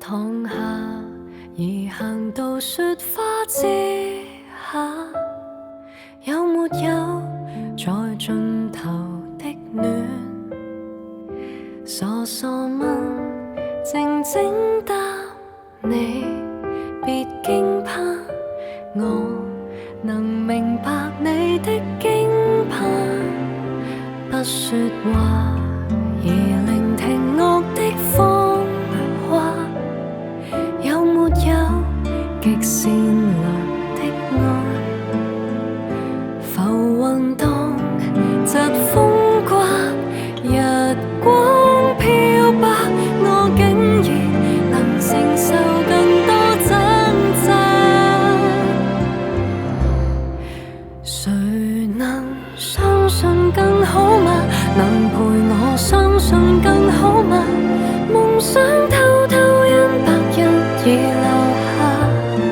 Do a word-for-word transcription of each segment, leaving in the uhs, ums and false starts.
躺下，而行到雪花之下，有没有在盡頭的暖？傻傻問，靜靜答你，別驚怕，我能明白你的驚怕。不說話，而聆聽樂的風華，有沒有極善良的愛？浮雲蕩，疾風刮，日光漂白，我竟然能承受更多掙扎。誰能相信更好嗎？能陪我相信更好嗎？夢想偷偷因白日而留下，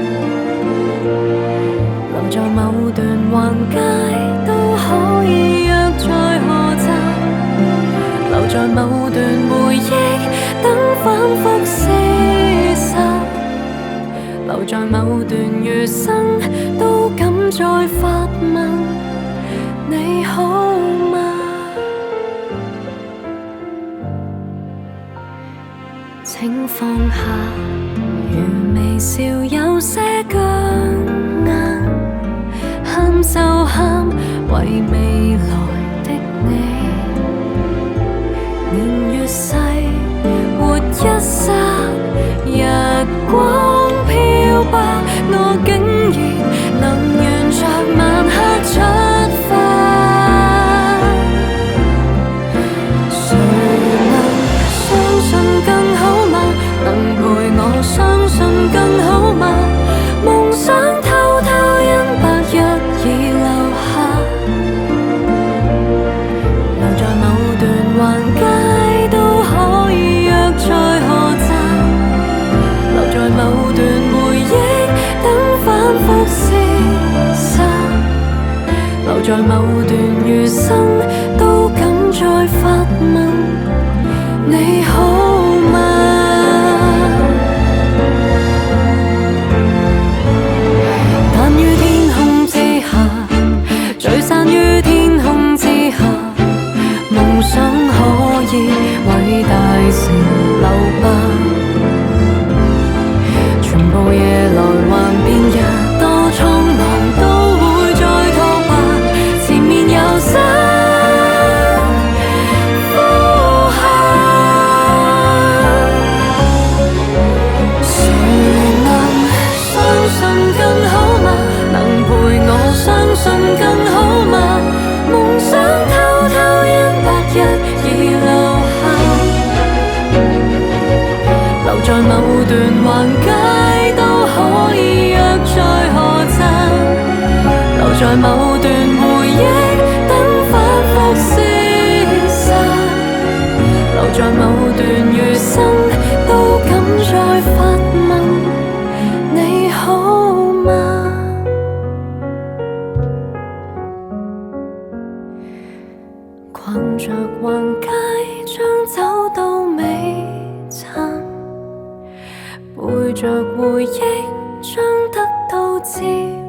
留在某段橫街都可以約在何站，留在某段回憶等反覆廝殺，留在某段餘生都敢再發問你好嗎？請放下，如微笑有些僵硬，喊就喊，為未來的你。年越細，活一剎，日光漂白，我竟然能沿着晚黑出發。誰能相信更好嗎？能陪我相信更好嗎？夢想偷偷因白日而留下，留在某段橫街都可以約在何站，留在某段回憶等反覆廝殺，留在某段餘生都敢再發問你好嗎？但於天空之下，聚散於天空之下，夢想可以偉大成留吧。全部夜來幻變日，多蒼茫都會再吐白，前面有山呼喊。誰能相信更好嗎？能陪我相信更好嗎？夢想偷偷因白日而留下，留在某段橫街都可以約在何站，留在某段回憶等反覆廝殺，留在某段餘生都敢再發問你好嗎？逛着橫街將走到尾站，背着回憶將得到自